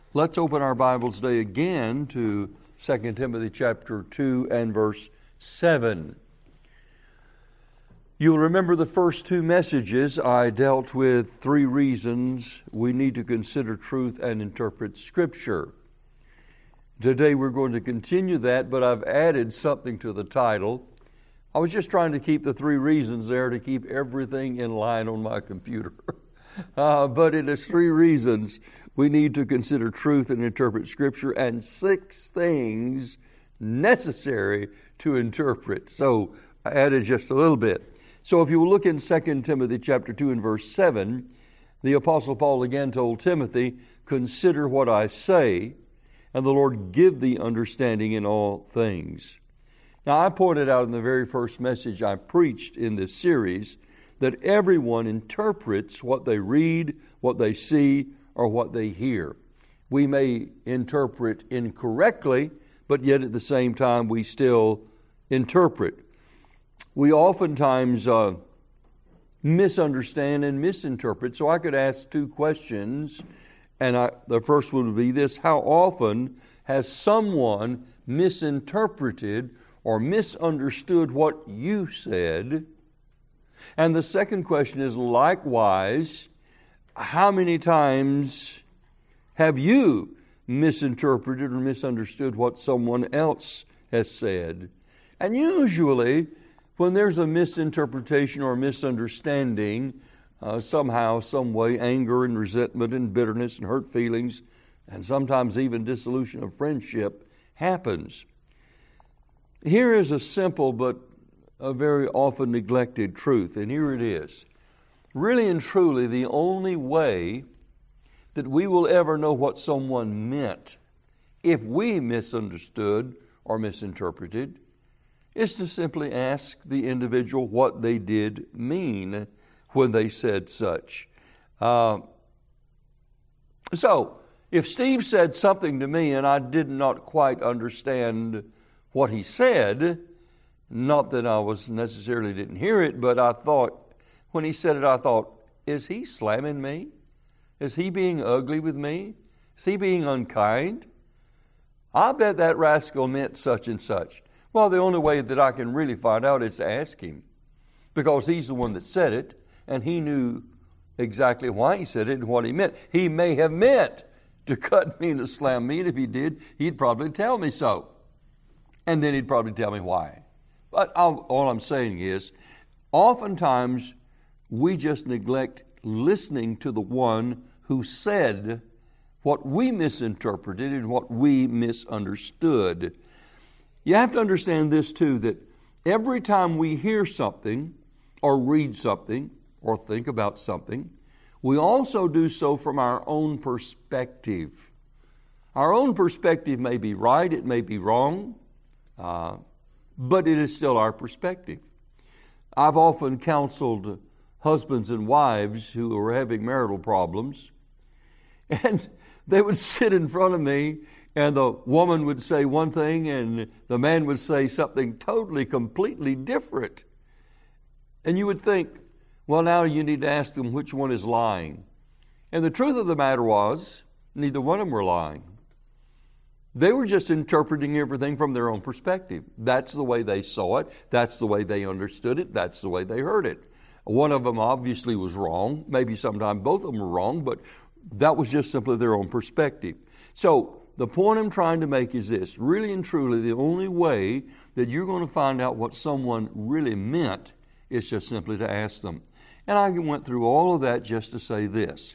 Let's open our Bibles today again to 2 Timothy chapter 2 and verse 7. You'll remember the first two messages I dealt with three reasons we need to consider truth and interpret Scripture. Today we're going to continue that, but I've added something to the title. I was just trying to keep the three reasons there to keep everything in line on my computer. But it is three reasons we need to consider truth and interpret Scripture, and 6 things necessary to interpret. So I added just a little bit. So if you will look in 2 Timothy chapter 2 and verse 7, the Apostle Paul again told Timothy, "Consider what I say, and the Lord give thee understanding in all things." Now I pointed out in the very first message I preached in this series that everyone interprets what they read, what they see, or what they hear. We may interpret incorrectly, but yet at the same time we still interpret. We oftentimes misunderstand and misinterpret. So I could ask 2 questions, and the first one would be this: how often has someone misinterpreted or misunderstood what you said? And the second question is, likewise, how many times have you misinterpreted or misunderstood what someone else has said? And usually, when there's a misinterpretation or misunderstanding, somehow, some way, anger and resentment and bitterness and hurt feelings, and sometimes even dissolution of friendship happens. Here is a simple but a very often neglected truth, and here it is. Really and truly, the only way that we will ever know what someone meant if we misunderstood or misinterpreted is to simply ask the individual what they did mean when they said such. So, if Steve said something to me and I did not quite understand what he said, not that I was necessarily didn't hear it, but I thought, when he said it, I thought, is he slamming me? Is he being ugly with me? Is he being unkind? I bet that rascal meant such and such. Well, the only way that I can really find out is to ask him, because he's the one that said it, and he knew exactly why he said it and what he meant. He may have meant to cut me and to slam me, and if he did, he'd probably tell me so. And then he'd probably tell me why. But all I'm saying is, oftentimes we just neglect listening to the one who said what we misinterpreted and what we misunderstood. You have to understand this too, that every time we hear something or read something or think about something, we also do so from our own perspective. Our own perspective may be right, it may be wrong, but it is still our perspective. I've often counseled husbands and wives who are having marital problems, and they would sit in front of me, and the woman would say one thing and the man would say something totally, completely different. And you would think, well, now you need to ask them which one is lying. And the truth of the matter was, neither one of them were lying. They were just interpreting everything from their own perspective. That's the way they saw it. That's the way they understood it. That's the way they heard it. One of them obviously was wrong. Maybe sometime both of them were wrong, but that was just simply their own perspective. So the point I'm trying to make is this: really and truly, the only way that you're going to find out what someone really meant is just simply to ask them. And I went through all of that just to say this.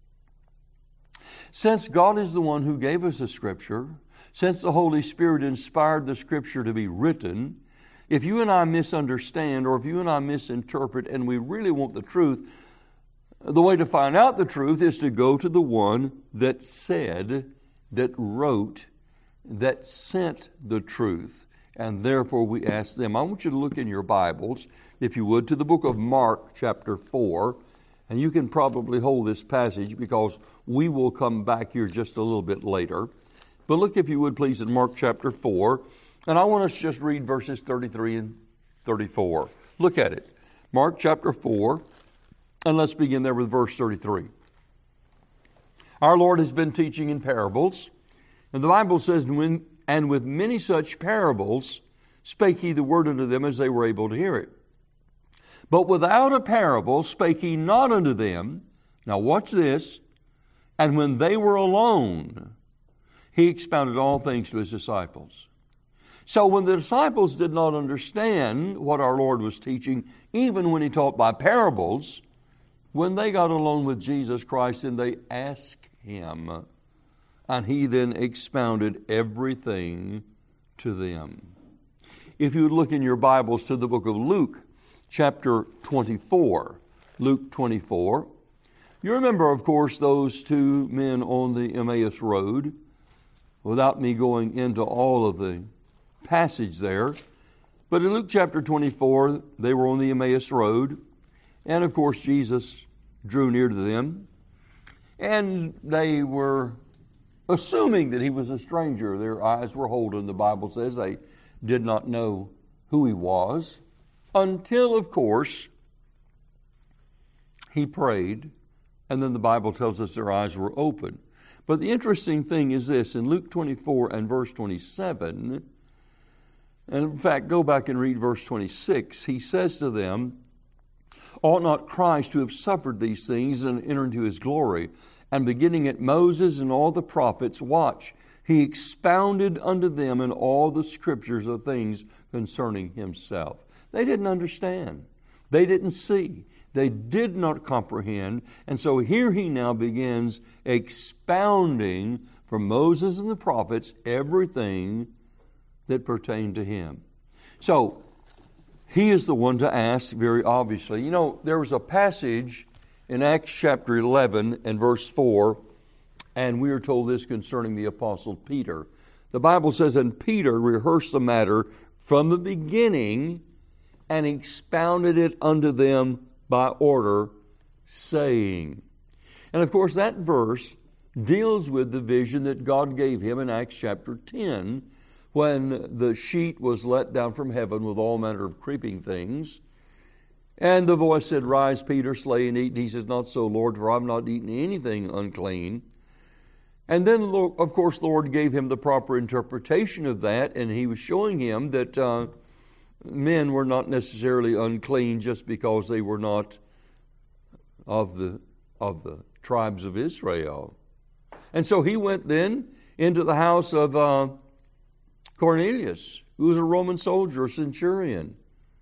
Since God is the one who gave us the Scripture, since the Holy Spirit inspired the Scripture to be written, if you and I misunderstand or if you and I misinterpret and we really want the truth, the way to find out the truth is to go to the one that said, that wrote, that sent the truth. And therefore we ask them. I want you to look in your Bibles, if you would, to the book of Mark chapter 4. And you can probably hold this passage because we will come back here just a little bit later. But look, if you would, please, in Mark chapter 4. And I want us to just read verses 33 and 34. Look at it. Mark chapter 4. And let's begin there with verse 33. Our Lord has been teaching in parables. And the Bible says, and with many such parables spake he the word unto them as they were able to hear it. But without a parable spake he not unto them. Now watch this. And when they were alone, he expounded all things to his disciples. So when the disciples did not understand what our Lord was teaching, even when he taught by parables, when they got alone with Jesus Christ, then they asked him, and he then expounded everything to them. If you look in your Bibles to the book of Luke, chapter 24, Luke 24, you remember, of course, those two men on the Emmaus Road, without me going into all of the passage there. But in Luke chapter 24, they were on the Emmaus Road, and of course Jesus drew near to them, and they were assuming that he was a stranger. Their eyes were holden, the Bible says. They did not know who he was, until, of course, he prayed, and then the Bible tells us their eyes were open. But the interesting thing is this, in Luke 24 and verse 27, and in fact, go back and read verse 26, he says to them, ought not Christ to have suffered these things and enter into his glory? And beginning at Moses and all the prophets, watch, he expounded unto them in all the scriptures of things concerning himself. They didn't understand. They didn't see. They did not comprehend. And so here he now begins expounding from Moses and the prophets everything that pertained to him. So he is the one to ask, very obviously. You know, there was a passage in Acts chapter 11 and verse 4, and we are told this concerning the Apostle Peter. The Bible says, and Peter rehearsed the matter from the beginning and expounded it unto them by order, saying. And of course that verse deals with the vision that God gave him in Acts chapter 10, when the sheet was let down from heaven with all manner of creeping things. And the voice said, rise, Peter, slay and eat. And he says, not so, Lord, for I've not eaten anything unclean. And then, of course, the Lord gave him the proper interpretation of that, and he was showing him that men were not necessarily unclean just because they were not of the tribes of Israel. And so he went then into the house of Cornelius, who was a Roman soldier, a centurion.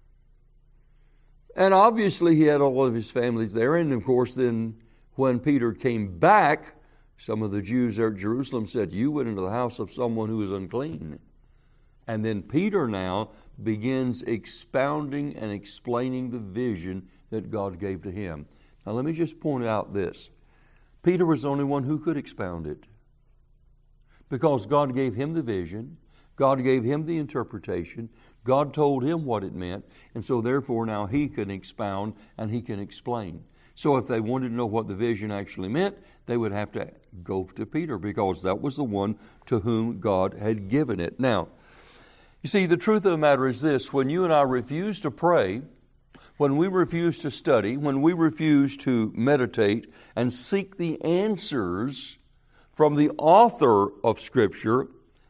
And obviously he had all of his families there. And of course then when Peter came back, some of the Jews there at Jerusalem said, you went into the house of someone who is unclean. And then Peter now begins expounding and explaining the vision that God gave to him. Now let me just point out this. Peter was the only one who could expound it, because God gave him the vision. God gave him the interpretation. God told him what it meant. And so therefore now he can expound and he can explain. So if they wanted to know what the vision actually meant, they would have to go to Peter, because that was the one to whom God had given it. Now, you see, the truth of the matter is this. When you and I refuse to pray, when we refuse to study, when we refuse to meditate and seek the answers from the author of Scripture,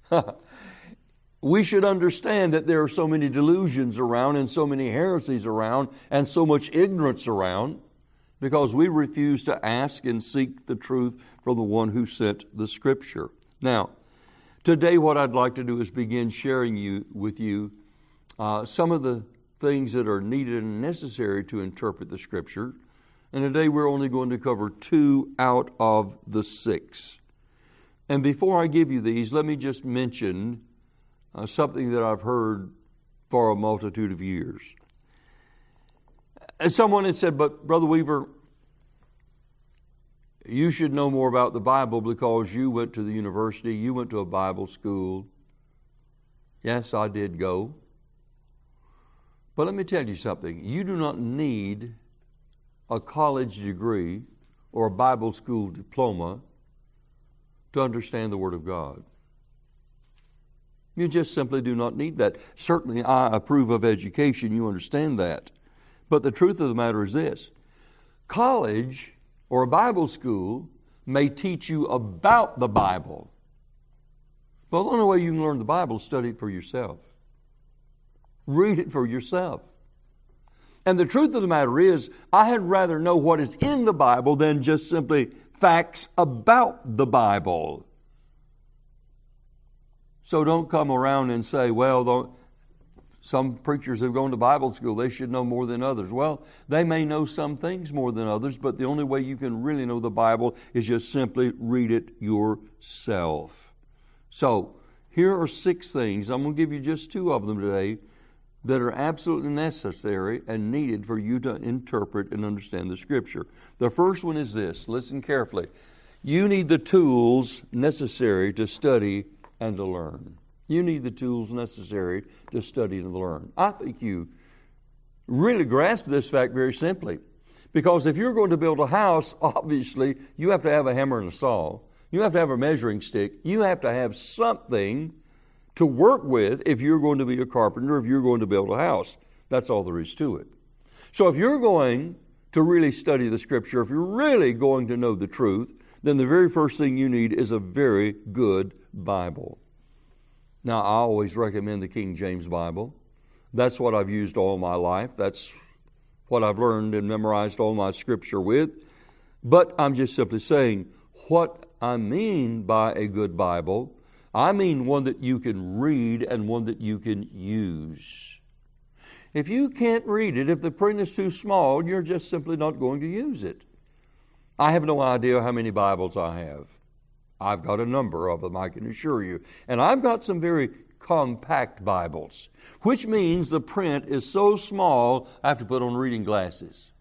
we should understand that there are so many delusions around and so many heresies around and so much ignorance around, because we refuse to ask and seek the truth from the one who sent the Scripture. Now, today what I'd like to do is begin sharing with you some of the things that are needed and necessary to interpret the Scripture. And today we're only going to cover 2 out of the 6. And before I give you these, let me just mention something that I've heard for a multitude of years. As someone had said, but Brother Weaver, you should know more about the Bible because you went to the university, you went to a Bible school. Yes, I did go. But let me tell you something. You do not need a college degree or a Bible school diploma to understand the Word of God. You just simply do not need that. Certainly, I approve of education. You understand that. But the truth of the matter is this. College or a Bible school may teach you about the Bible. Well, the only way you can learn the Bible is study it for yourself. Read it for yourself. And the truth of the matter is, I had rather know what is in the Bible than just simply facts about the Bible. So don't come around and say, well, some preachers have gone to Bible school, they should know more than others. Well, they may know some things more than others, but the only way you can really know the Bible is just simply read it yourself. So, here are 6 things. I'm going to give you just 2 of them today that are absolutely necessary and needed for you to interpret and understand the Scripture. The first one is this. Listen carefully. You need the tools necessary to study and to learn. You need the tools necessary to study and to learn. I think you really grasp this fact very simply. Because if you're going to build a house, obviously, you have to have a hammer and a saw. You have to have a measuring stick. You have to have something to work with if you're going to be a carpenter, if you're going to build a house. That's all there is to it. So if you're going to really study the Scripture, if you're really going to know the truth, then the very first thing you need is a very good Bible. Now, I always recommend the King James Bible. That's what I've used all my life. That's what I've learned and memorized all my Scripture with. But I'm just simply saying what I mean by a good Bible. I mean one that you can read and one that you can use. If you can't read it, if the print is too small, you're just simply not going to use it. I have no idea how many Bibles I have. I've got a number of them, I can assure you. And I've got some very compact Bibles, which means the print is so small, I have to put on reading glasses.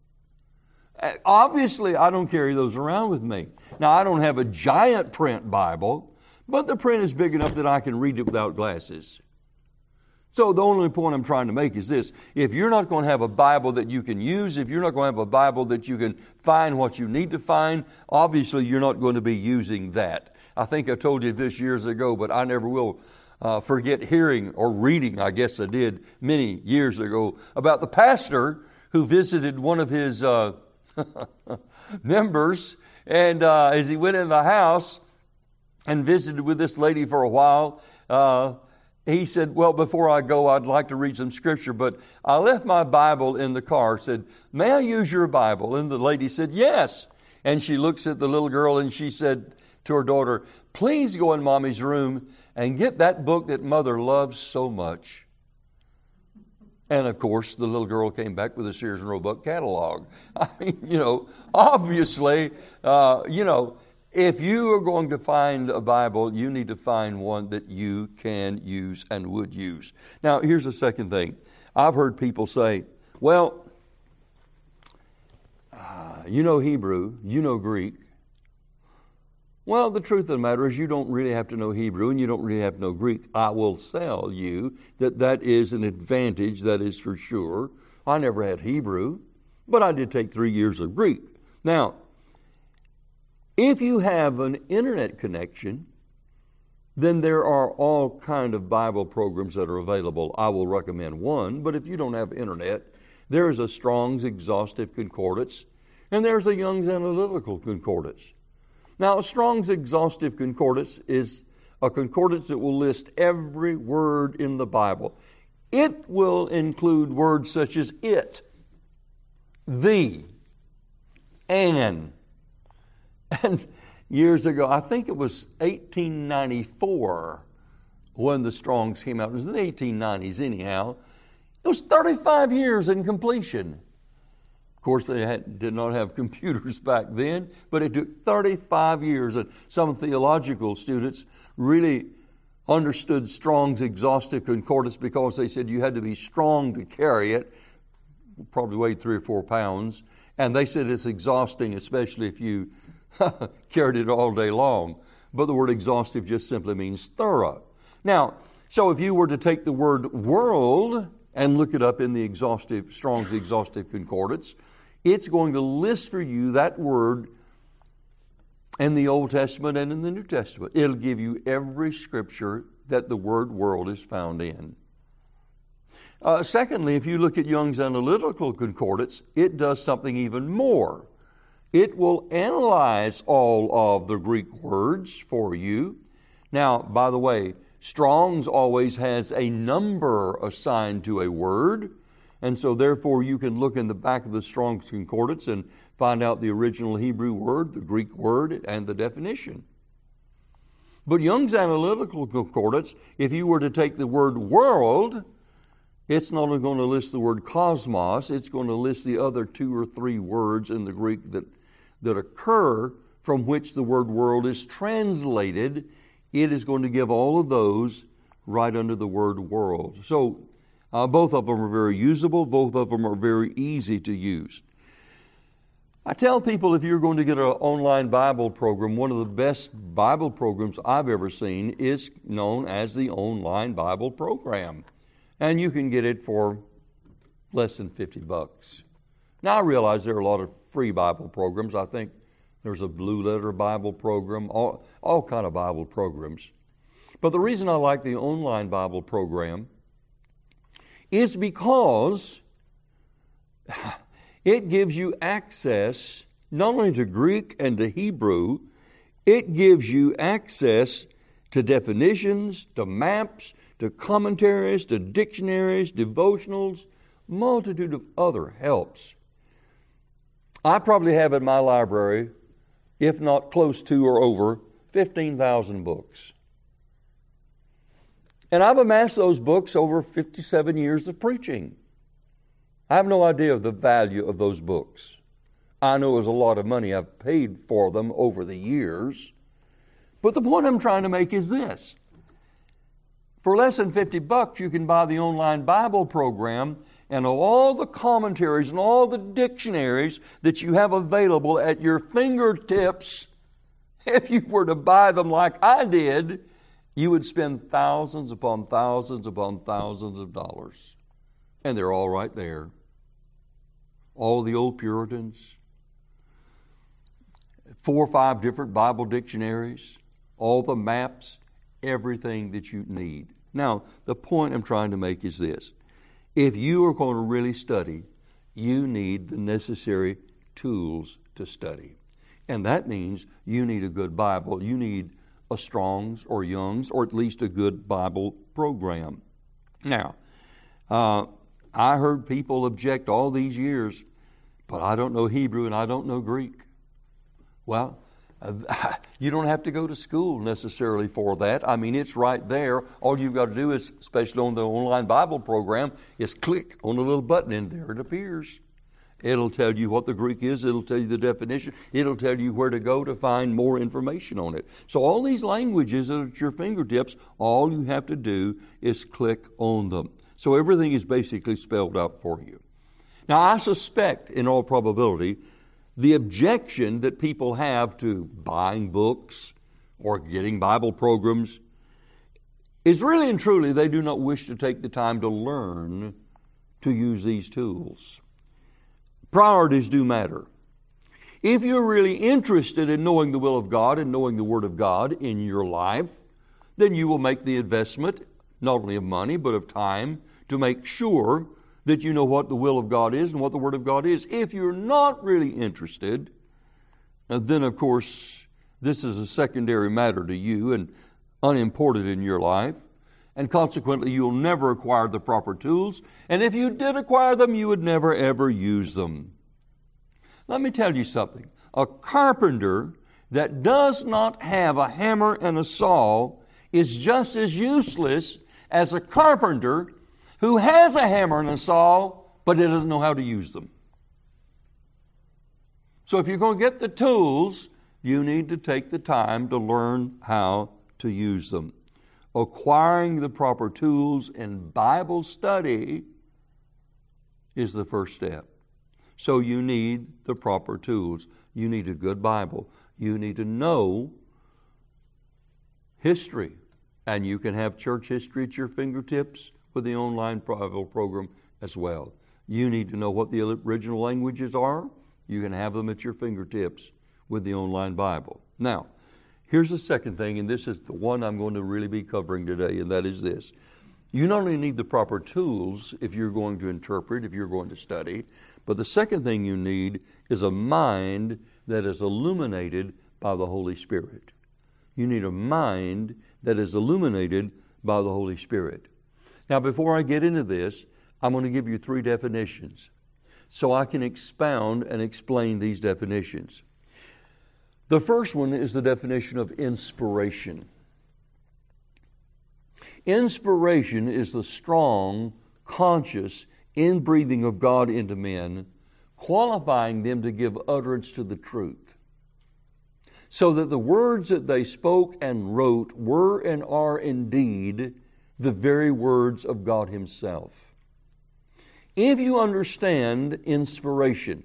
Obviously, I don't carry those around with me. Now, I don't have a giant print Bible, but the print is big enough that I can read it without glasses. So the only point I'm trying to make is this. If you're not going to have a Bible that you can use, if you're not going to have a Bible that you can find what you need to find, obviously you're not going to be using that. I think I told you this years ago, but I never will forget hearing or reading, I guess I did many years ago, about the pastor who visited one of his members, and as he went in the house and visited with this lady for a while, he said, well, before I go, I'd like to read some Scripture, but I left my Bible in the car. Said, may I use your Bible? And the lady said, yes. And she looks at the little girl and she said to her daughter, please go in Mommy's room and get that book that Mother loves so much. And of course, the little girl came back with a Sears and Roebuck catalog. I mean, obviously, if you are going to find a Bible, you need to find one that you can use and would use. Now, here's the second thing. I've heard people say, well, you know Hebrew, you know Greek. Well, the truth of the matter is you don't really have to know Hebrew and you don't really have to know Greek. I will tell you that is an advantage, that is for sure. I never had Hebrew, but I did take 3 years of Greek. Now, if you have an internet connection, then there are all kind of Bible programs that are available. I will recommend one, but if you don't have internet, there is a Strong's Exhaustive Concordance, and there's a Young's Analytical Concordance. Now, a Strong's Exhaustive Concordance is a concordance that will list every word in the Bible. It will include words such as it, the, and years ago, I think it was 1894 when the Strongs came out. It was in the 1890s anyhow. It was 35 years in completion. Of course, they did not have computers back then, but it took 35 years. And some theological students really understood Strong's Exhaustive Concordance because they said you had to be strong to carry it. Probably weighed 3 or 4 pounds. And they said it's exhausting, especially if you carried it all day long. But the word exhaustive just simply means thorough. Now, so if you were to take the word world and look it up in the Strong's Exhaustive Concordance, it's going to list for you that word in the Old Testament and in the New Testament. It'll give you every scripture that the word world is found in. Secondly, if you look at Young's Analytical Concordance, it does something even more. It will analyze all of the Greek words for you. Now, by the way, Strong's always has a number assigned to a word, and so therefore you can look in the back of the Strong's Concordance and find out the original Hebrew word, the Greek word, and the definition. But Young's Analytical Concordance, if you were to take the word world, it's not only going to list the word cosmos, it's going to list the other 2 or 3 words in the Greek that occur from which the word world is translated. It is going to give all of those right under the word world. So both of them are very usable. Both of them are very easy to use. I tell people if you're going to get an online Bible program, one of the best Bible programs I've ever seen is known as the Online Bible Program. And you can get it for less than $50. Now I realize there are a lot of free Bible programs. I think there's a Blue Letter Bible program, all kind of Bible programs. But the reason I like the Online Bible Program is because it gives you access not only to Greek and to Hebrew, it gives you access to definitions, to maps, to commentaries, to dictionaries, devotionals, multitude of other helps. I probably have in my library, if not close to or over, 15,000 books. And I've amassed those books over 57 years of preaching. I have no idea of the value of those books. I know it was a lot of money I've paid for them over the years. But the point I'm trying to make is this. For less than $50, you can buy the Online Bible Program, and all the commentaries and all the dictionaries that you have available at your fingertips, if you were to buy them like I did, you would spend thousands upon thousands upon thousands of dollars. And they're all right there. All the old Puritans, 4 or 5 different Bible dictionaries, all the maps, everything that you need. Now, the point I'm trying to make is this. If you are going to really study, you need the necessary tools to study. And that means you need a good Bible. You need a Strong's or Young's, or at least a good Bible program. Now, I heard people object all these years, but I don't know Hebrew and I don't know Greek. Well, you don't have to go to school necessarily for that. I mean, it's right there. All you've got to do is, especially on the Online Bible Program, is click on the little button and there it appears. It'll tell you what the Greek is. It'll tell you the definition. It'll tell you where to go to find more information on it. So all these languages are at your fingertips. All you have to do is click on them. So everything is basically spelled out for you. Now, I suspect, in all probability, the objection that people have to buying books or getting Bible programs is really and truly they do not wish to take the time to learn to use these tools. Priorities do matter. If you're really interested in knowing the will of God and knowing the Word of God in your life, then you will make the investment, not only of money, but of time, to make sure that you know what the will of God is and what the Word of God is. If you're not really interested, then of course this is a secondary matter to you and unimportant in your life. And consequently, you'll never acquire the proper tools. And if you did acquire them, you would never, ever use them. Let me tell you something. A carpenter that does not have a hammer and a saw is just as useless as a carpenter who has a hammer and a saw, but he doesn't know how to use them. So if you're going to get the tools, you need to take the time to learn how to use them. Acquiring the proper tools in Bible study is the first step. So you need the proper tools. You need a good Bible. You need to know history. And you can have church history at your fingertips with the Online Bible Program as well. You need to know what the original languages are. You can have them at your fingertips with the Online Bible. Now, here's the second thing, and this is the one I'm going to really be covering today, and that is this. You not only need the proper tools if you're going to interpret, if you're going to study, but the second thing you need is a mind that is illuminated by the Holy Spirit. You need a mind that is illuminated by the Holy Spirit. Now, before I get into this, I'm going to give you 3 definitions so I can expound and explain these definitions. The first one is the definition of inspiration. Inspiration is the strong, conscious inbreathing of God into men, qualifying them to give utterance to the truth, so that the words that they spoke and wrote were and are indeed the very words of God Himself. If you understand inspiration,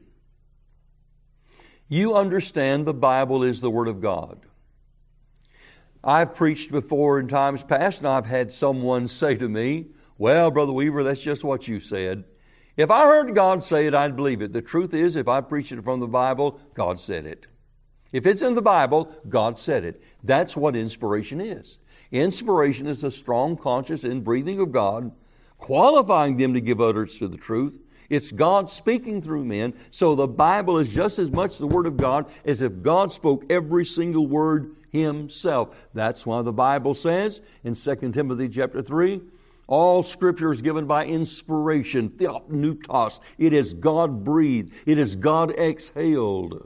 you understand the Bible is the Word of God. I've preached before in times past, and I've had someone say to me, "Well, Brother Weaver, that's just what you said. If I heard God say it, I'd believe it. The truth is, if I preach it from the Bible, God said it. If it's in the Bible, God said it." That's what inspiration is. Inspiration is the strong, conscious inbreathing of God, qualifying them to give utterance to the truth. It's God speaking through men, so the Bible is just as much the Word of God as if God spoke every single word Himself. That's why the Bible says in 2 Timothy chapter 3, all Scripture is given by inspiration, theopneustos. It is God-breathed. It is God-exhaled.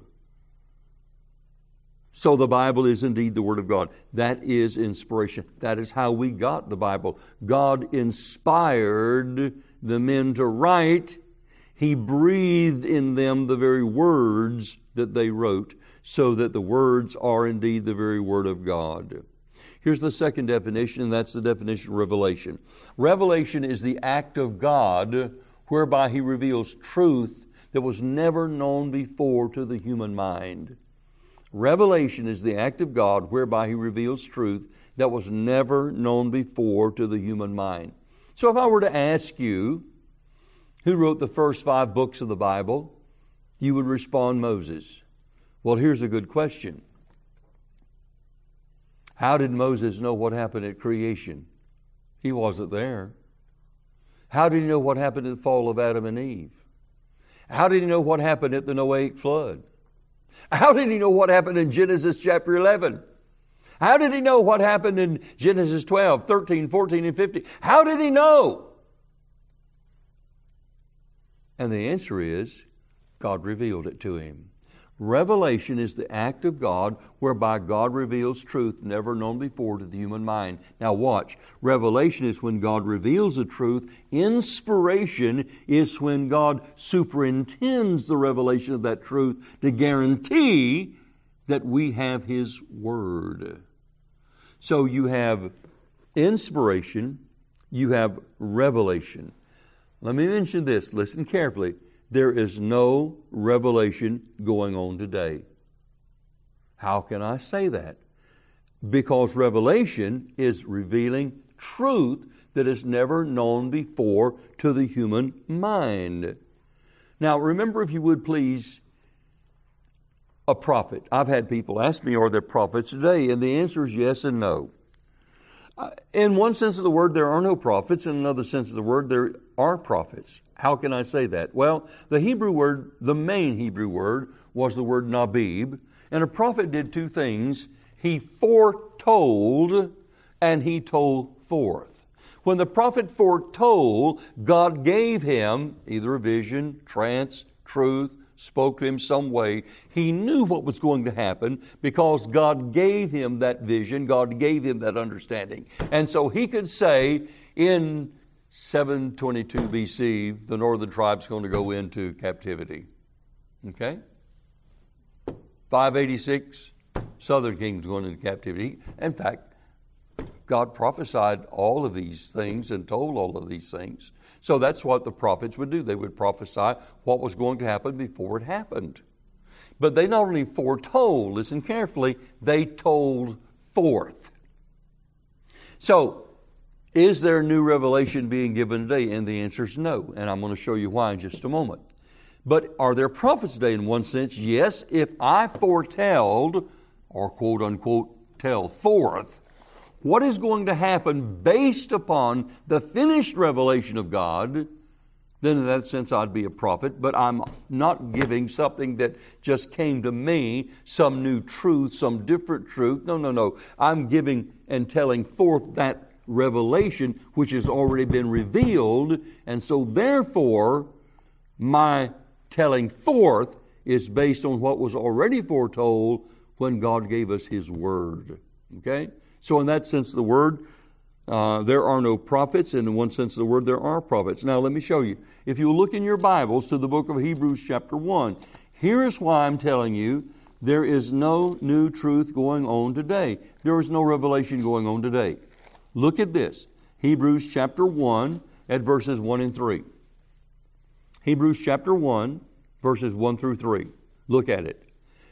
So the Bible is indeed the Word of God. That is inspiration. That is how we got the Bible. God inspired the men to write. He breathed in them the very words that they wrote, so that the words are indeed the very Word of God. Here's the second definition, and that's the definition of revelation. Revelation is the act of God whereby He reveals truth that was never known before to the human mind. Revelation is the act of God whereby He reveals truth that was never known before to the human mind. So if I were to ask you, who wrote the first 5 books of the Bible, you would respond, Moses. Well, here's a good question. How did Moses know what happened at creation? He wasn't there. How did he know what happened at the fall of Adam and Eve? How did he know what happened at the Noahic flood? How did he know what happened in Genesis chapter 11? How did he know what happened in Genesis 12, 13, 14, and 15? How did he know? And the answer is, God revealed it to him. Revelation is the act of God whereby God reveals truth never known before to the human mind. Now watch. Revelation is when God reveals the truth. Inspiration is when God superintends the revelation of that truth to guarantee that we have His Word. So you have inspiration, you have revelation. Let me mention this. Listen carefully. There is no revelation going on today. How can I say that? Because revelation is revealing truth that is never known before to the human mind. Now, remember, if you would please, a prophet. I've had people ask me, are there prophets today? And the answer is yes and no. In one sense of the word, there are no prophets. In another sense of the word, there are prophets. How can I say that? Well, the Hebrew word, the main Hebrew word, was the word nabib. And a prophet did 2 things. He foretold and he told forth. When the prophet foretold, God gave him either a vision, trance, truth, spoke to him some way. He knew what was going to happen because God gave him that vision. God gave him that understanding. And so he could say in 722 BC, the northern tribe's going to go into captivity. Okay? 586, southern kingdom's going into captivity. In fact, God prophesied all of these things and told all of these things. So that's what the prophets would do. They would prophesy what was going to happen before it happened. But they not only foretold, listen carefully, they told forth. So, is there new revelation being given today? And the answer is no. And I'm going to show you why in just a moment. But are there prophets today? In one sense, yes. If I foretelled, or quote unquote, tell forth, what is going to happen based upon the finished revelation of God, then in that sense I'd be a prophet. But I'm not giving something that just came to me, some new truth, some different truth. No. I'm giving and telling forth that revelation which has already been revealed. And so therefore, my telling forth is based on what was already foretold when God gave us His Word. Okay? So in that sense of the word, there are no prophets. And in one sense of the word, there are prophets. Now let me show you. If you look in your Bibles to the book of Hebrews chapter 1, here is why I'm telling you there is no new truth going on today. There is no revelation going on today. Look at this. Hebrews chapter 1 at verses 1 and 3. Hebrews chapter 1, verses 1 through 3. Look at it.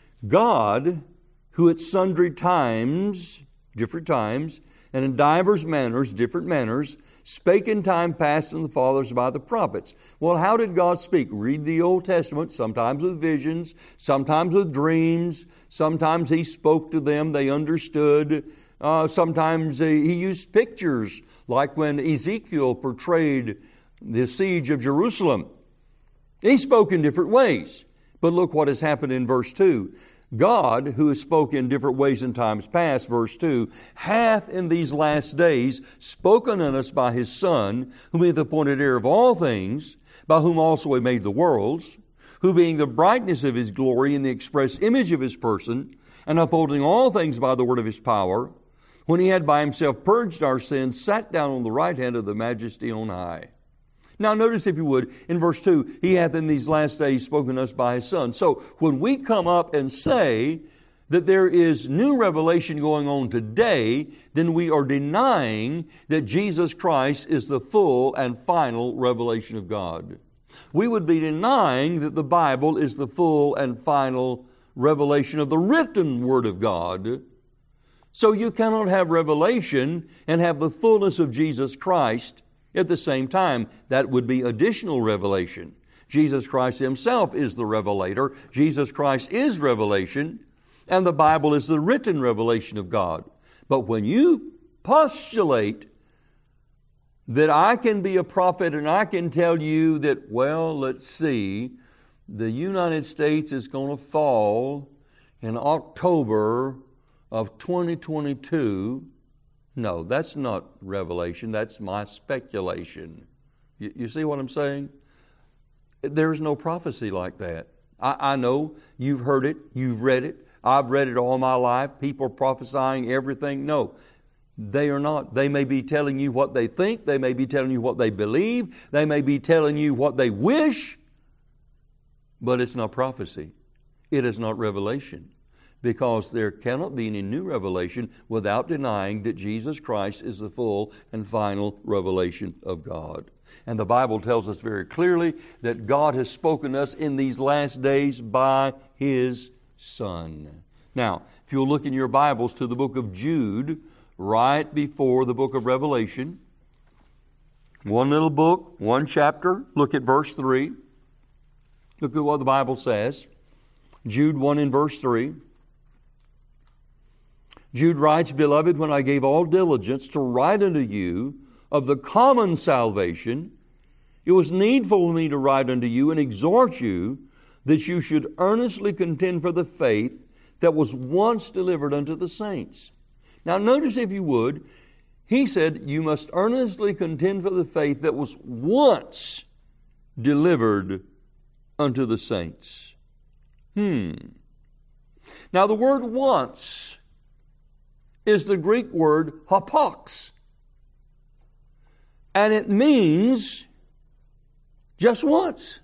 God, who at sundry times, different times, and in divers manners, different manners, spake in time past to the fathers by the prophets. Well, how did God speak? Read the Old Testament, sometimes with visions, sometimes with dreams, sometimes He spoke to them, they understood. Sometimes He used pictures, like when Ezekiel portrayed the siege of Jerusalem. He spoke in different ways. But look what has happened in verse 2. God, who has spoken in different ways in times past, verse 2, hath in these last days spoken unto us by His Son, whom He hath appointed heir of all things, by whom also He made the worlds, who being the brightness of His glory and the express image of His person, and upholding all things by the word of His power, when He had by Himself purged our sins, sat down on the right hand of the Majesty on high. Now notice, if you would, in verse 2, He hath in these last days spoken to us by His Son. So when we come up and say that there is new revelation going on today, then we are denying that Jesus Christ is the full and final revelation of God. We would be denying that the Bible is the full and final revelation of the written Word of God. So you cannot have revelation and have the fullness of Jesus Christ at the same time. That would be additional revelation. Jesus Christ Himself is the revelator. Jesus Christ is revelation, and the Bible is the written revelation of God. But when you postulate that I can be a prophet and I can tell you that, well, let's see, the United States is going to fall in October of 2022, no, that's not revelation. That's my speculation. You see what I'm saying? There's no prophecy like that. I know you've heard it. You've read it. I've read it all my life. People prophesying everything. No, they are not. They may be telling you what they think. They may be telling you what they believe. They may be telling you what they wish. But it's not prophecy. It is not revelation. Because there cannot be any new revelation without denying that Jesus Christ is the full and final revelation of God. And the Bible tells us very clearly that God has spoken to us in these last days by His Son. Now, if you'll look in your Bibles to the book of Jude, right before the book of Revelation, one little book, one chapter, look at verse 3. Look at what the Bible says. Jude 1 in verse 3. Jude writes, Beloved, when I gave all diligence to write unto you of the common salvation, it was needful for me to write unto you and exhort you that you should earnestly contend for the faith that was once delivered unto the saints. Now notice, if you would, he said you must earnestly contend for the faith that was once delivered unto the saints. Now the word once is the Greek word hapax. And it means just once.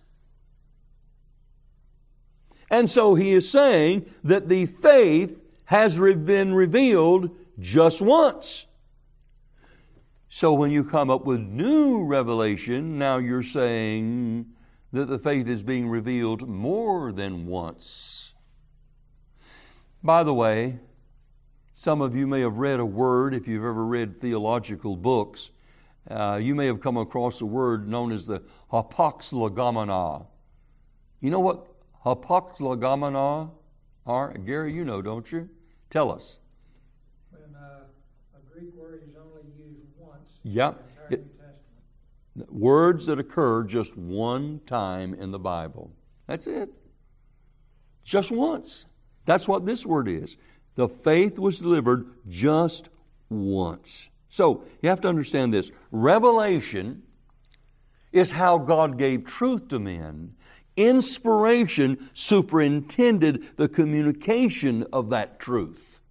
And so he is saying that the faith has been revealed just once. So when you come up with new revelation, now you're saying that the faith is being revealed more than once. By the way, some of you may have read a word, if you've ever read theological books, you may have come across a word known as the hapax legomena. You know what hapax legomena are? Gary, you know, don't you? Tell us. When A Greek word is only used once Yep. in the entire New Testament. Words that occur just one time in the Bible. That's it. Just once. That's what this word is. The faith was delivered just once. So, you have to understand this. Revelation is how God gave truth to men. Inspiration superintended the communication of that truth.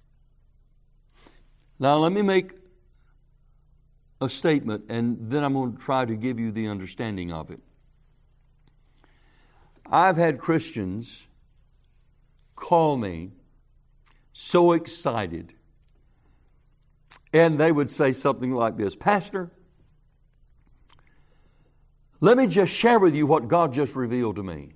Now, let me make a statement, and then I'm going to try to give you the understanding of it. I've had Christians call me so excited, and they would say something like this: Pastor, let me just share with you what God just revealed to me.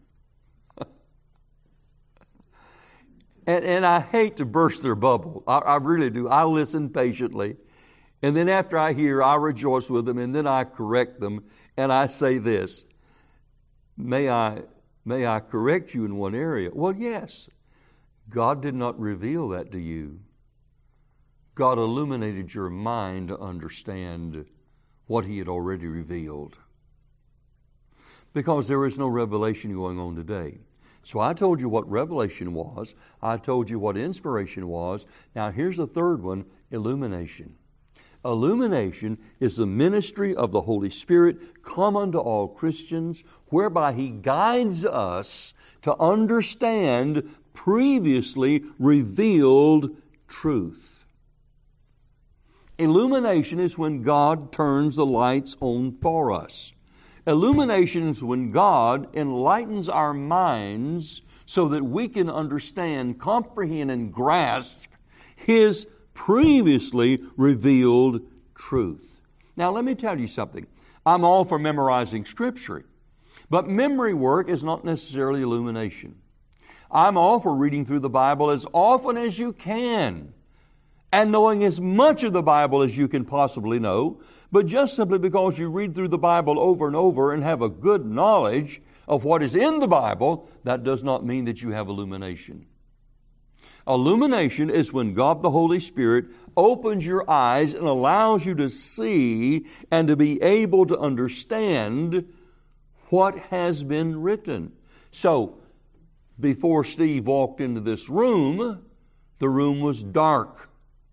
and I hate to burst their bubble. I really do. I listen patiently. And then after I hear, I rejoice with them, and then I correct them, and I say this: May I correct you in one area? Well, yes. God did not reveal that to you. God illuminated your mind to understand what He had already revealed. Because there is no revelation going on today. So I told you what revelation was. I told you what inspiration was. Now here's the third one: illumination. Illumination is the ministry of the Holy Spirit common to all Christians, whereby He guides us to understand previously revealed truth. Illumination is when God turns the lights on for us. Illumination is when God enlightens our minds so that we can understand, comprehend, and grasp His previously revealed truth. Now, let me tell you something. I'm all for memorizing Scripture, but memory work is not necessarily illumination. I'm all for reading through the Bible as often as you can and knowing as much of the Bible as you can possibly know, but just simply because you read through the Bible over and over and have a good knowledge of what is in the Bible, that does not mean that you have illumination. Illumination is when God the Holy Spirit opens your eyes and allows you to see and to be able to understand what has been written. So, before Steve walked into this room, the room was dark.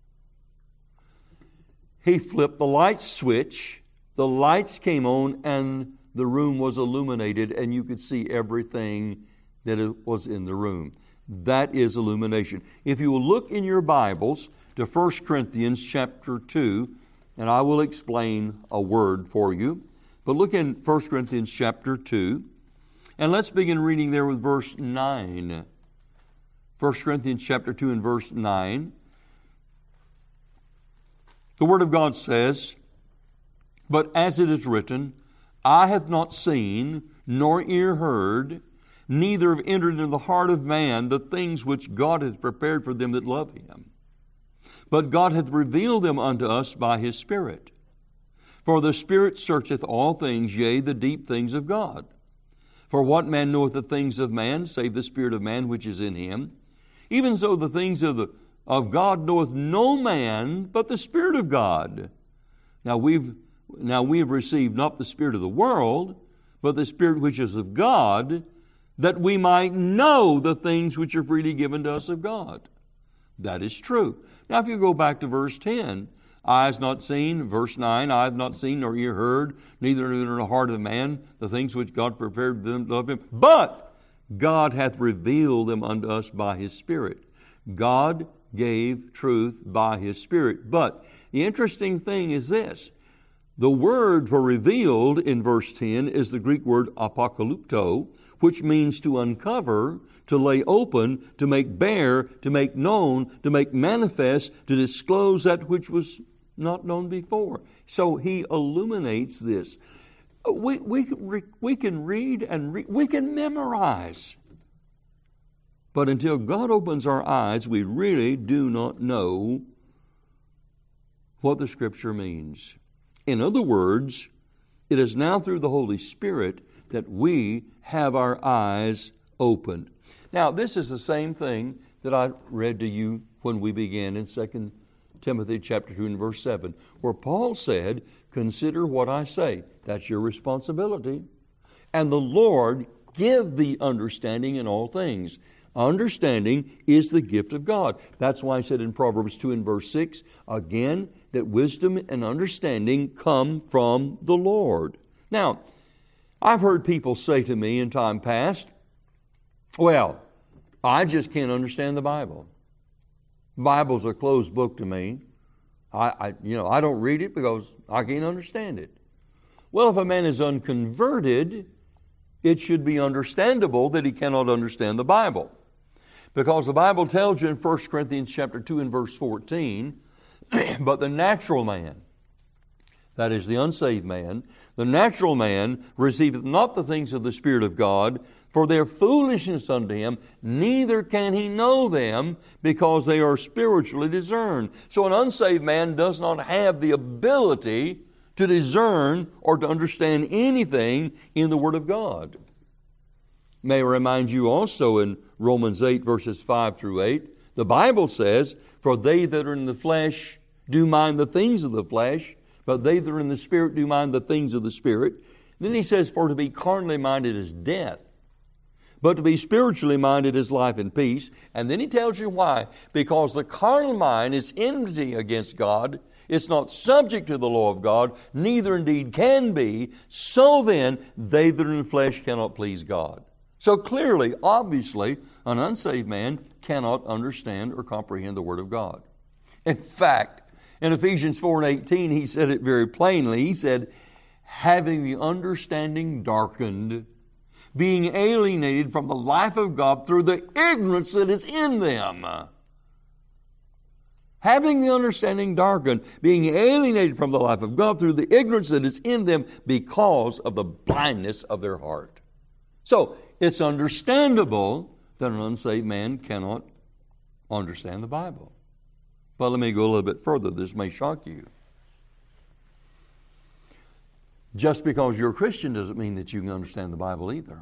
He flipped the light switch, the lights came on, and the room was illuminated, and you could see everything that was in the room. That is illumination. If you will look in your Bibles to 1 Corinthians chapter 2, and I will explain a word for you, but look in 1 Corinthians chapter 2, and let's begin reading there with verse 9. 1 Corinthians chapter 2 and verse 9. The Word of God says, "But as it is written, eye hath not seen, nor ear heard, neither have entered into the heart of man the things which God hath prepared for them that love Him. But God hath revealed them unto us by His Spirit. For the Spirit searcheth all things, yea, the deep things of God. For what man knoweth the things of man, save the Spirit of man which is in him? Even so the things of God knoweth no man, but the Spirit of God. Now we have received not the spirit of the world, but the Spirit which is of God, that we might know the things which are freely given to us of God." That is true. Now if you go back to verse 10, eye has not seen, verse 9, eye hath not seen nor ear heard, neither in the heart of man the things which God prepared for them to love Him. But God hath revealed them unto us by His Spirit. God gave truth by His Spirit. But the interesting thing is this. The word for revealed in verse 10 is the Greek word apokalypto, which means to uncover, to lay open, to make bare, to make known, to make manifest, to disclose that which was not known before. So He illuminates this. We can read and we can memorize. But until God opens our eyes, we really do not know what the Scripture means. In other words, it is now through the Holy Spirit that we have our eyes opened. Now, this is the same thing that I read to you when we began in 2 Timothy chapter 2 and verse 7, where Paul said, consider what I say. That's your responsibility. And the Lord give thee understanding in all things. Understanding is the gift of God. That's why I said in Proverbs 2 and verse 6, again, that wisdom and understanding come from the Lord. Now, I've heard people say to me in time past, well, I just can't understand the Bible. The Bible's a closed book to me. I don't read it because I can't understand it. Well, if a man is unconverted, it should be understandable that he cannot understand the Bible. Because the Bible tells you in 1 Corinthians chapter 2 and verse 14, but the natural man, that is the unsaved man, the natural man receiveth not the things of the Spirit of God, for they are foolishness unto him, neither can he know them, because they are spiritually discerned. So an unsaved man does not have the ability to discern or to understand anything in the Word of God. May I remind you also in Romans 8 verses 5 through 8, the Bible says, for they that are in the flesh do mind the things of the flesh, but they that are in the Spirit do mind the things of the Spirit. Then he says, for to be carnally minded is death, but to be spiritually minded is life and peace. And then he tells you why. Because the carnal mind is enmity against God. It's not subject to the law of God, neither indeed can be. So then, they that are in the flesh cannot please God. So clearly, obviously, an unsaved man cannot understand or comprehend the Word of God. In fact, in Ephesians 4 and 18, he said it very plainly. He said, having the understanding darkened, being alienated from the life of God through the ignorance that is in them. Having the understanding darkened, being alienated from the life of God through the ignorance that is in them because of the blindness of their heart. So, it's understandable that an unsaved man cannot understand the Bible. But let me go a little bit further. This may shock you. Just because you're a Christian doesn't mean that you can understand the Bible either.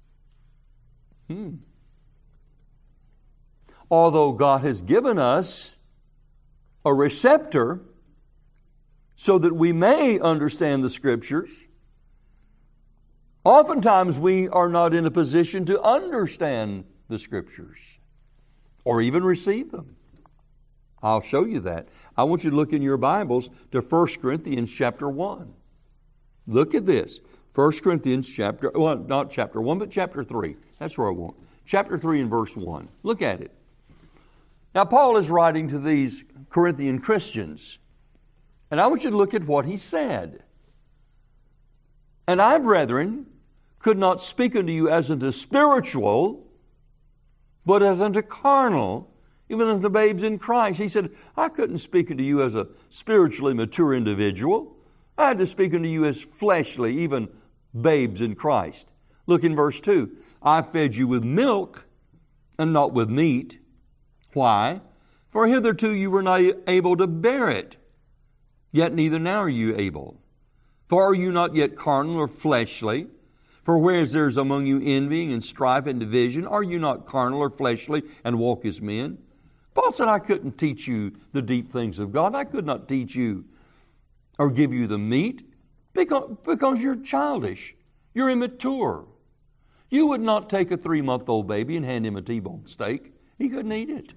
Although God has given us a receptor so that we may understand the Scriptures, oftentimes we are not in a position to understand the Scriptures or even receive them. I'll show you that. I want you to look in your Bibles to 1 Corinthians chapter 1. Look at this. 1 Corinthians chapter, well, not chapter 1, but chapter 3. That's where I want. Chapter 3 and verse 1. Look at it. Now, Paul is writing to these Corinthian Christians, and I want you to look at what he said. And I, brethren, could not speak unto you as unto spiritual, but as unto carnal, even unto babes in Christ. He said, I couldn't speak unto you as a spiritually mature individual. I had to speak unto you as fleshly, even babes in Christ. Look in verse 2. I fed you with milk and not with meat. Why? For hitherto you were not able to bear it, yet neither now are you able. For are you not yet carnal or fleshly? For whereas there is among you envying and strife and division, are you not carnal or fleshly and walk as men? Paul said, I couldn't teach you the deep things of God. I could not teach you or give you the meat because you're childish. You're immature. You would not take a 3-month-old baby and hand him a T-bone steak. He couldn't eat it.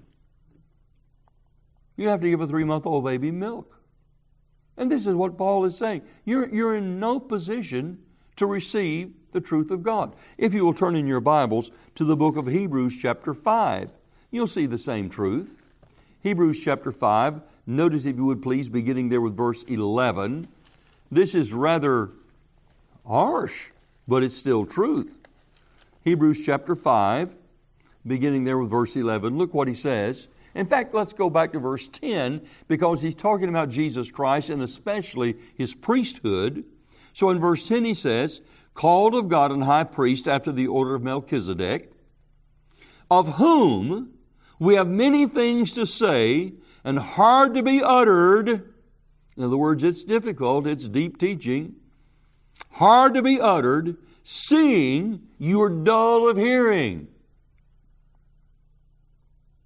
You have to give a 3-month-old baby milk. And this is what Paul is saying. You're in no position to receive the truth of God. If you will turn in your Bibles to the book of Hebrews chapter 5, you'll see the same truth. Hebrews chapter 5, notice if you would please, beginning there with verse 11. This is rather harsh, but it's still truth. Hebrews chapter 5, beginning there with verse 11. Look what he says. In fact, let's go back to verse 10, because he's talking about Jesus Christ and especially His priesthood. So in verse 10 he says, called of God and high priest after the order of Melchizedek, of whom we have many things to say and hard to be uttered. In other words, it's difficult, it's deep teaching. Hard to be uttered, seeing you are dull of hearing.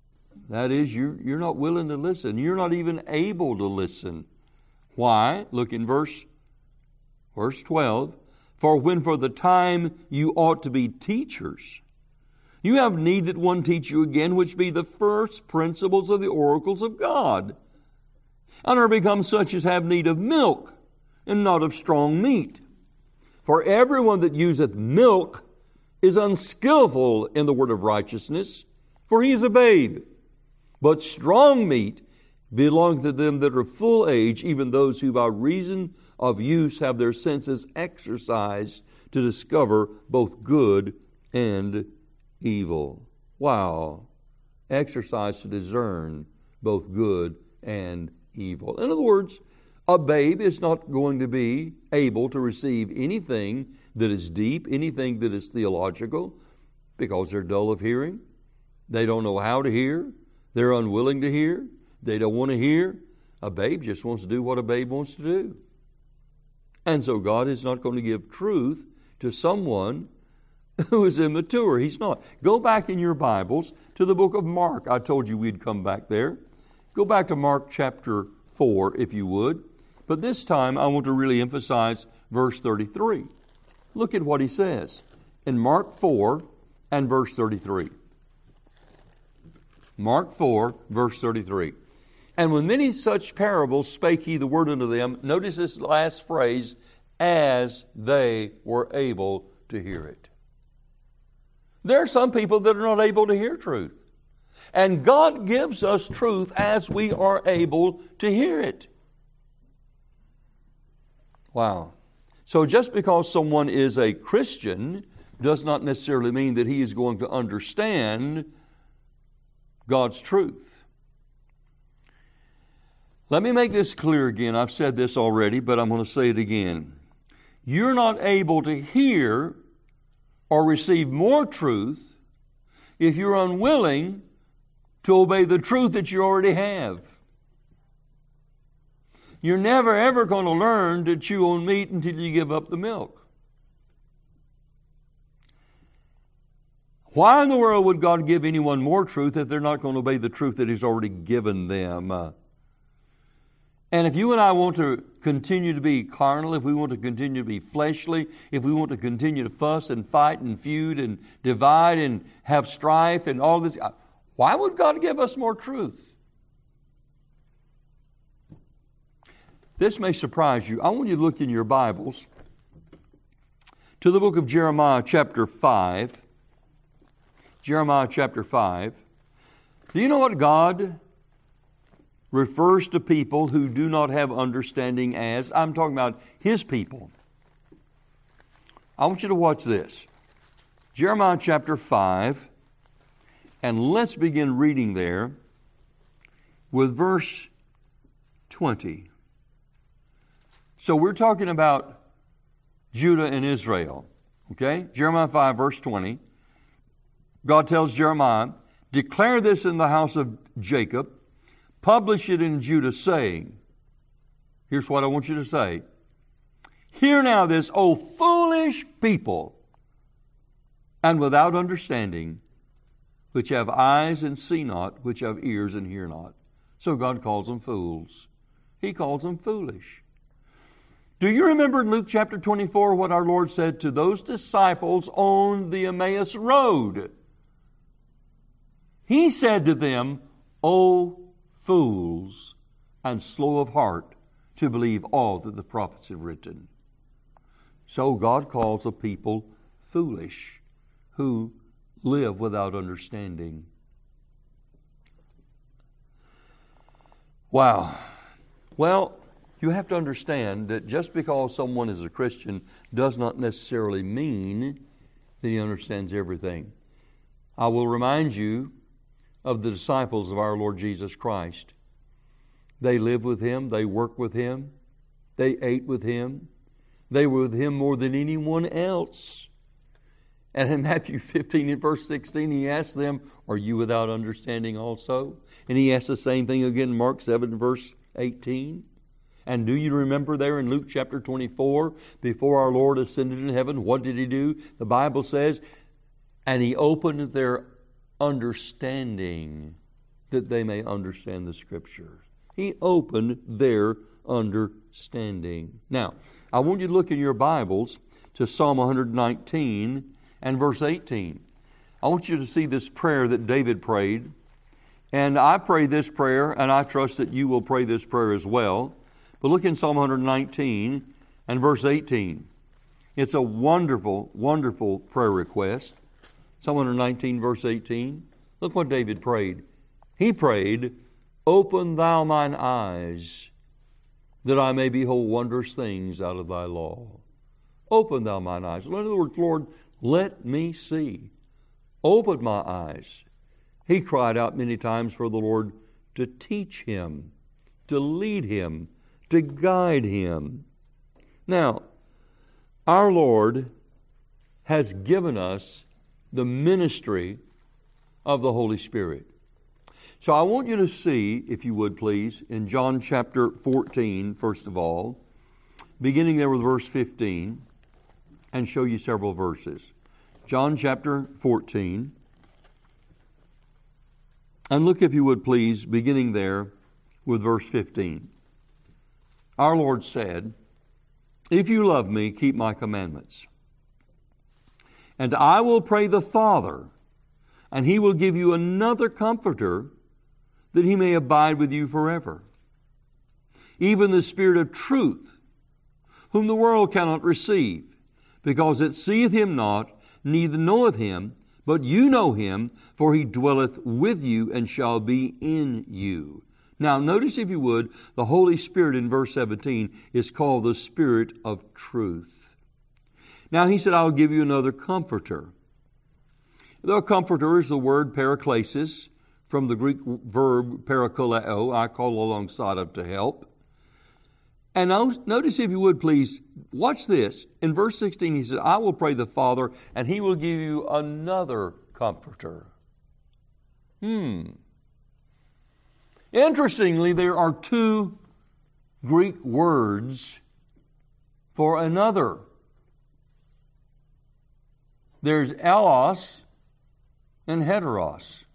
That is, you're not willing to listen. You're not even able to listen. Why? Look in verse 12. For when for the time you ought to be teachers, you have need that one teach you again, which be the first principles of the oracles of God, and are become such as have need of milk, and not of strong meat. For everyone that useth milk is unskillful in the word of righteousness, for he is a babe. But strong meat belongeth to them that are full age, even those who by reason of use have their senses exercised to discover both good and evil. Wow. Exercise to discern both good and evil. In other words, a babe is not going to be able to receive anything that is deep, anything that is theological, because they're dull of hearing. They don't know how to hear. They're unwilling to hear. They don't want to hear. A babe just wants to do what a babe wants to do. And so God is not going to give truth to someone who is immature. He's not. Go back in your Bibles to the book of Mark. I told you we'd come back there. Go back to Mark chapter 4, if you would. But this time I want to really emphasize verse 33. Look at what he says in Mark 4 and verse 33. Mark 4, verse 33. And with many such parables spake he the word unto them. Notice this last phrase, as they were able to hear it. There are some people that are not able to hear truth. And God gives us truth as we are able to hear it. Wow. So just because someone is a Christian does not necessarily mean that he is going to understand God's truth. Let me make this clear again. I've said this already, but I'm going to say it again. You're not able to hear or receive more truth if you're unwilling to obey the truth that you already have. You're never ever going to learn to chew on meat until you give up the milk. Why in the world would God give anyone more truth if they're not going to obey the truth that He's already given them? And if you and I want to continue to be carnal, if we want to continue to be fleshly, if we want to continue to fuss and fight and feud and divide and have strife and all this, why would God give us more truth? This may surprise you. I want you to look in your Bibles to the book of Jeremiah chapter 5. Jeremiah chapter 5. Do you know what God refers to people who do not have understanding as? I'm talking about His people. I want you to watch this. Jeremiah chapter 5, and let's begin reading there with verse 20. So we're talking about Judah and Israel. Okay? Jeremiah 5, verse 20. God tells Jeremiah, declare this in the house of Jacob, publish it in Judah, saying, here's what I want you to say. Hear now this, O foolish people, and without understanding, which have eyes and see not, which have ears and hear not. So God calls them fools. He calls them foolish. Do you remember in Luke chapter 24 what our Lord said to those disciples on the Emmaus Road? He said to them, O fools, and slow of heart to believe all that the prophets have written. So God calls a people foolish who live without understanding. Wow. Well, you have to understand that just because someone is a Christian does not necessarily mean that he understands everything. I will remind you of the disciples of our Lord Jesus Christ. They lived with Him. They worked with Him. They ate with Him. They were with Him more than anyone else. And in Matthew 15 and verse 16, He asked them, are you without understanding also? And He asked the same thing again in Mark 7 verse 18. And do you remember there in Luke chapter 24, before our Lord ascended in heaven, what did He do? The Bible says, and He opened their understanding that they may understand the Scriptures. He opened their understanding. Now, I want you to look in your Bibles to Psalm 119 and verse 18. I want you to see this prayer that David prayed. And I pray this prayer, and I trust that you will pray this prayer as well. But look in Psalm 119 and verse 18. It's a wonderful, wonderful prayer request. Psalm 119 verse 18. Look what David prayed. He prayed, "Open thou mine eyes, that I may behold wondrous things out of thy law." Open thou mine eyes. In other words, Lord, let me see. Open my eyes. He cried out many times for the Lord to teach him, to lead him, to guide him. Now, our Lord has given us the ministry of the Holy Spirit. So I want you to see, if you would please, in John chapter 14, first of all, beginning there with verse 15, and show you several verses. John chapter 14. And look, if you would please, beginning there with verse 15. Our Lord said, "If you love me, keep my commandments. And I will pray the Father, and He will give you another Comforter, that He may abide with you forever. Even the Spirit of truth, whom the world cannot receive, because it seeth Him not, neither knoweth Him, but you know Him, for He dwelleth with you and shall be in you." Now, notice, if you would, the Holy Spirit in verse 17 is called the Spirit of truth. Now, He said, "I'll give you another Comforter." The Comforter is the word paraklesis, from the Greek verb parakaleo, I call alongside of to help. And notice, if you would please, watch this. In verse 16, He said, "I will pray the Father, and He will give you another Comforter." Interestingly, there are two Greek words for another. There's allos and heteros.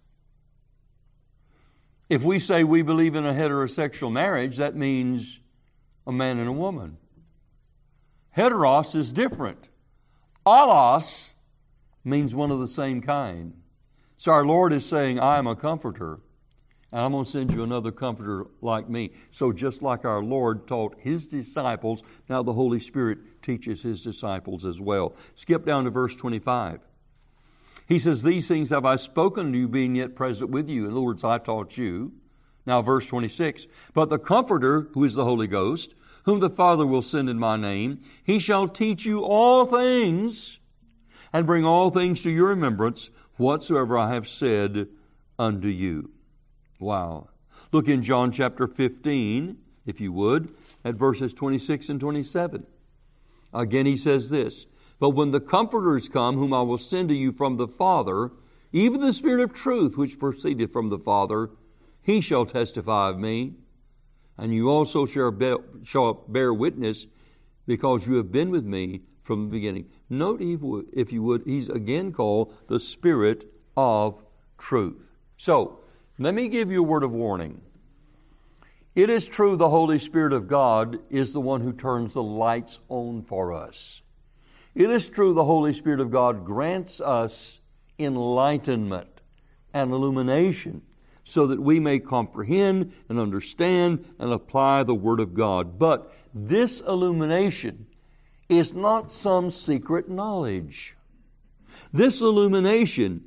If we say we believe in a heterosexual marriage, that means a man and a woman. Heteros is different. Allos means one of the same kind. So our Lord is saying, "I am a comforter, and I'm going to send you another comforter like me." So just like our Lord taught His disciples, now the Holy Spirit teaches His disciples as well. Skip down to verse 25. He says, "These things have I spoken to you, being yet present with you." In other words, I taught you. Now verse 26. "But the Comforter, who is the Holy Ghost, whom the Father will send in my name, He shall teach you all things, and bring all things to your remembrance, whatsoever I have said unto you." Wow. Look in John chapter 15, if you would, at verses 26 and 27. Again He says this, "But when the Comforter is come, whom I will send to you from the Father, even the Spirit of truth, which proceedeth from the Father, He shall testify of me. And you also shall bear witness, because you have been with me from the beginning." Note, if you would, He's again called the Spirit of truth. So, let me give you a word of warning. It is true the Holy Spirit of God is the one who turns the lights on for us. It is true the Holy Spirit of God grants us enlightenment and illumination so that we may comprehend and understand and apply the Word of God. But this illumination is not some secret knowledge. This illumination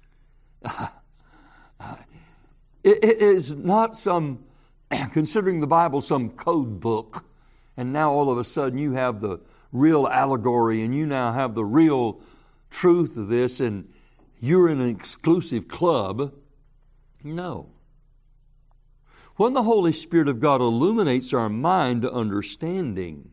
it is not some, considering the Bible, some code book, and now all of a sudden you have the real allegory and you now have the real truth of this and you're in an exclusive club. No. When the Holy Spirit of God illuminates our mind to understanding,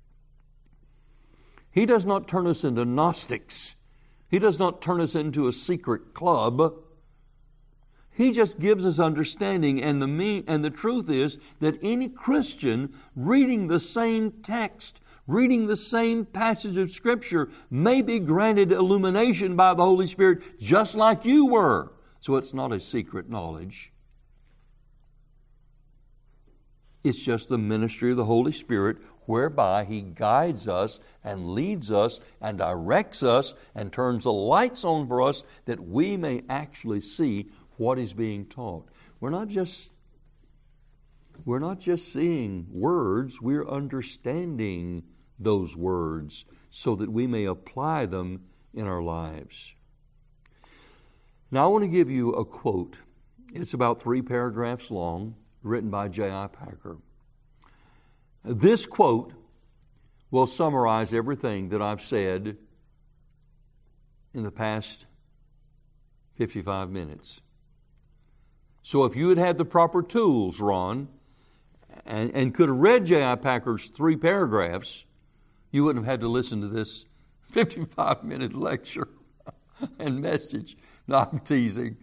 He does not turn us into Gnostics. He does not turn us into a secret club. He just gives us understanding, and the truth is that any Christian reading the same text, reading the same passage of Scripture, may be granted illumination by the Holy Spirit just like you were. So it's not a secret knowledge. It's just the ministry of the Holy Spirit whereby He guides us and leads us and directs us and turns the lights on for us that we may actually see what is being taught. We're not just seeing words, we're understanding those words so that we may apply them in our lives. Now I want to give you a quote. It's about 3 paragraphs long, written by J.I. Packer. This quote will summarize everything that I've said in the past 55 minutes. So if you had had the proper tools, Ron, and could have read J.I. Packer's 3 paragraphs, you wouldn't have had to listen to this 55-minute lecture and message. No, I'm teasing.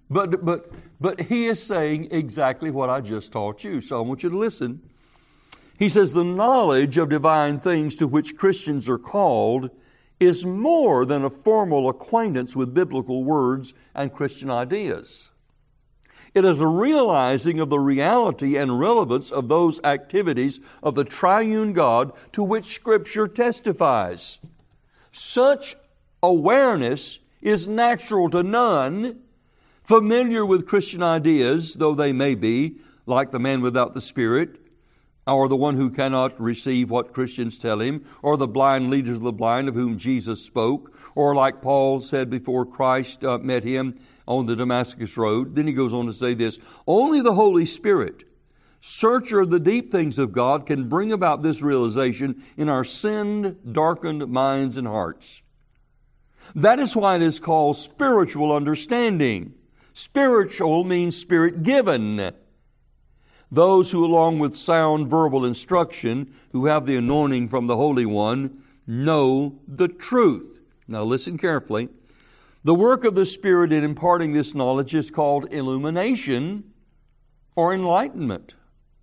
But he is saying exactly what I just taught you. So I want you to listen. He says, the knowledge of divine things to which Christians are called is more than a formal acquaintance with biblical words and Christian ideas. It is a realizing of the reality and relevance of those activities of the triune God to which Scripture testifies. Such awareness is natural to none familiar with Christian ideas, though they may be, like the man without the Spirit, or the one who cannot receive what Christians tell him, or the blind leaders of the blind of whom Jesus spoke, or like Paul said before Christ met him on the Damascus road. Then he goes on to say this, only the Holy Spirit, searcher of the deep things of God, can bring about this realization in our sin-darkened minds and hearts. That is why it is called spiritual understanding. Spiritual means Spirit-given. Those who, along with sound verbal instruction, who have the anointing from the Holy One, know the truth. Now listen carefully. The work of the Spirit in imparting this knowledge is called illumination or enlightenment.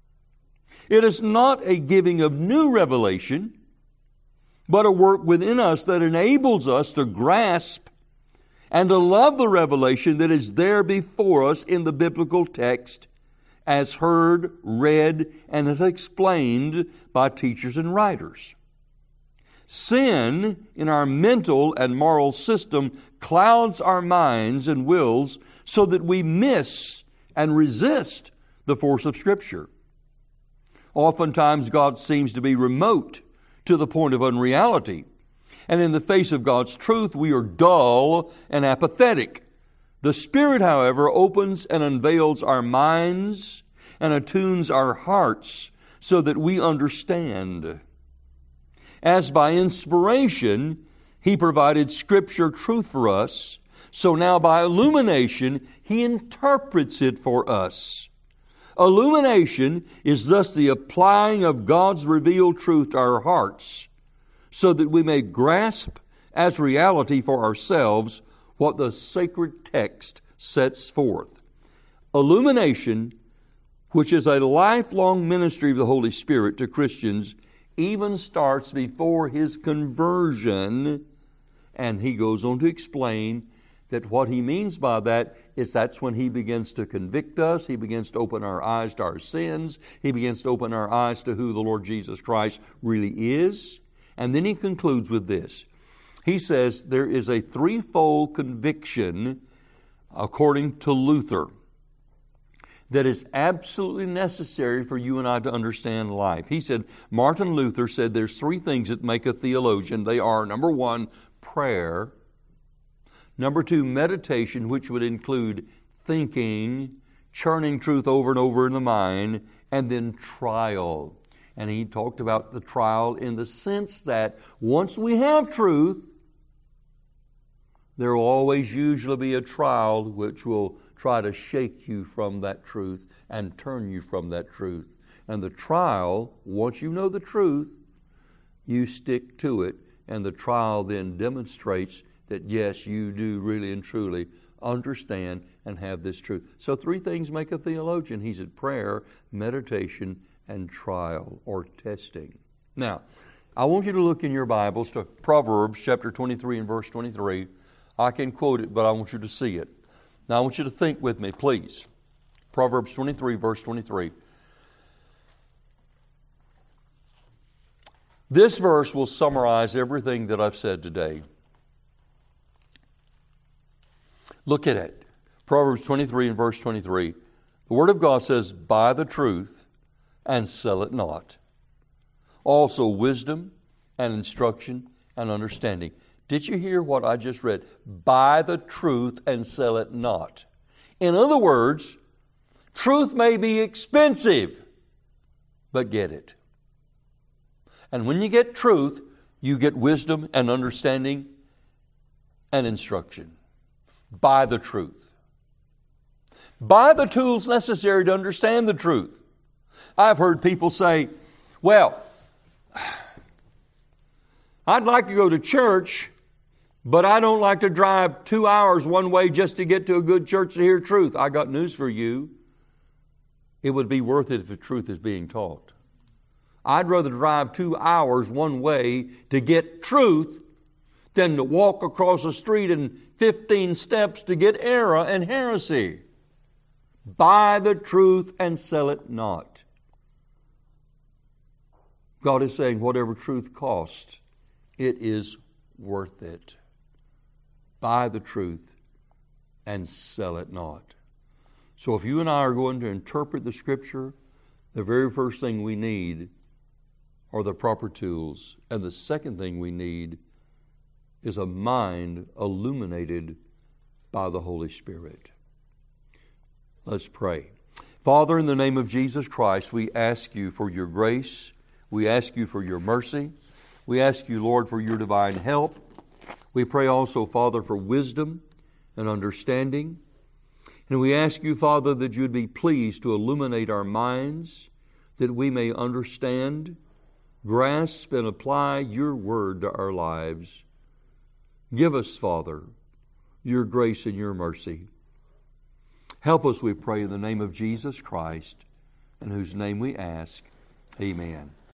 It is not a giving of new revelation, but a work within us that enables us to grasp and to love the revelation that is there before us in the biblical text, as heard, read, and as explained by teachers and writers. Sin in our mental and moral system clouds our minds and wills so that we miss and resist the force of Scripture. Oftentimes God seems to be remote to the point of unreality. And in the face of God's truth, we are dull and apathetic. The Spirit, however, opens and unveils our minds and attunes our hearts so that we understand. As by inspiration, He provided Scripture truth for us, so now by illumination, He interprets it for us. Illumination is thus the applying of God's revealed truth to our hearts, so that we may grasp as reality for ourselves what the sacred text sets forth. Illumination, which is a lifelong ministry of the Holy Spirit to Christians, even starts before His conversion, and he goes on to explain that what he means by that is that's when He begins to convict us. He begins to open our eyes to our sins. He begins to open our eyes to who the Lord Jesus Christ really is. And then he concludes with this. He says there is a threefold conviction, according to Luther, that is absolutely necessary for you and I to understand life. He said, Martin Luther said there's 3 things that make a theologian. They are, number 1, prayer. Number 2, meditation, which would include thinking, churning truth over and over in the mind, and then trial. And he talked about the trial in the sense that once we have truth, there will always usually be a trial which will try to shake you from that truth and turn you from that truth. And the trial, once you know the truth, you stick to it, and the trial then demonstrates that yes, you do really and truly understand and have this truth. So 3 things make a theologian. He said prayer, meditation, and trial or testing. Now, I want you to look in your Bibles to Proverbs chapter 23 and verse 23. I can quote it, but I want you to see it. Now, I want you to think with me, please. Proverbs 23, verse 23. This verse will summarize everything that I've said today. Look at it. Proverbs 23 and verse 23. The Word of God says, buy the truth and sell it not. Also wisdom and instruction and understanding. Did you hear what I just read? Buy the truth and sell it not. In other words, truth may be expensive, but get it. And when you get truth, you get wisdom and understanding and instruction. Buy the truth. Buy the tools necessary to understand the truth. I've heard people say, well, I'd like to go to church, but I don't like to drive 2 hours one way just to get to a good church to hear truth. I got news for you. It would be worth it if the truth is being taught. I'd rather drive 2 hours one way to get truth than to walk across the street and 15 steps to get error and heresy. Buy the truth and sell it not. God is saying whatever truth costs, it is worth it. Buy the truth and sell it not. So if you and I are going to interpret the Scripture, the very first thing we need are the proper tools. And the second thing we need is a mind illuminated by the Holy Spirit. Let's pray. Father, in the name of Jesus Christ, we ask you for your grace. We ask you for your mercy. We ask you, Lord, for your divine help. We pray also, Father, for wisdom and understanding. And we ask you, Father, that you'd be pleased to illuminate our minds, that we may understand, grasp, and apply your word to our lives. Give us, Father, your grace and your mercy. Help us, we pray, in the name of Jesus Christ, in whose name we ask. Amen.